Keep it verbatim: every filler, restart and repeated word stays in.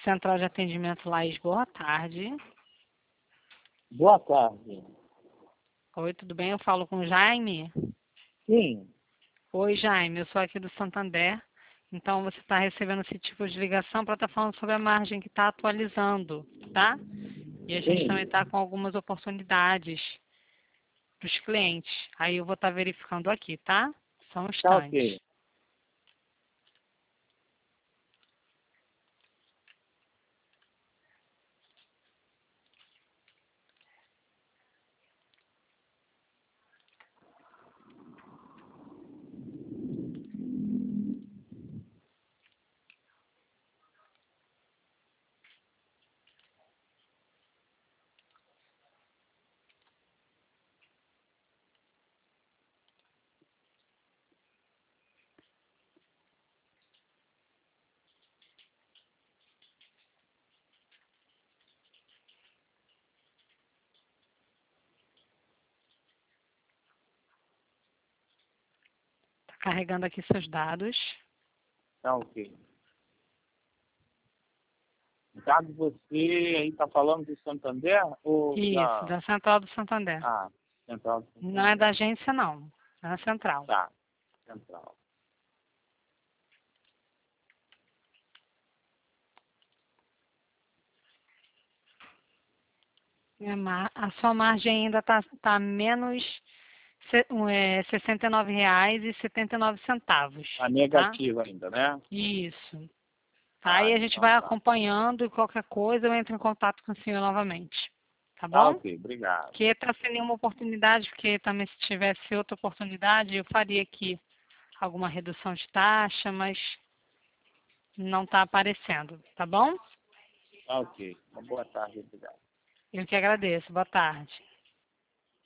Central de Atendimento Laís, boa tarde. Boa tarde. Oi, tudo bem? Eu falo com o Jaime? Sim. Oi, Jaime, eu sou aqui do Santander. Então, você está recebendo esse tipo de ligação para estar falando sobre a margem que está atualizando, tá? E a gente Sim. também está com algumas oportunidades para os clientes. Aí eu vou estar verificando aqui, tá? Só um Tá instante. ok. Está carregando aqui seus dados. Tá ok. Caso você aí tá falando do Santander ou Isso, da... da Central do Santander. Ah, Central do Não é Santander. da agência, não. É na Central. Tá, Central. É, ma- A sua margem ainda está tá menos se- um, é, sessenta e nove reais e setenta e nove centavos, Tá tá? negativa ainda, né? Isso. Tá? Tá, E a gente então vai tá. acompanhando e qualquer coisa eu entro em contato com o senhor novamente. Tá Tá bom? ok, obrigado. Porque está sem nenhuma oportunidade, porque também se tivesse outra oportunidade eu faria aqui alguma redução de taxa, mas não está aparecendo, tá bom? Tá ok. Uma boa tarde, obrigado. Eu que agradeço. Boa tarde.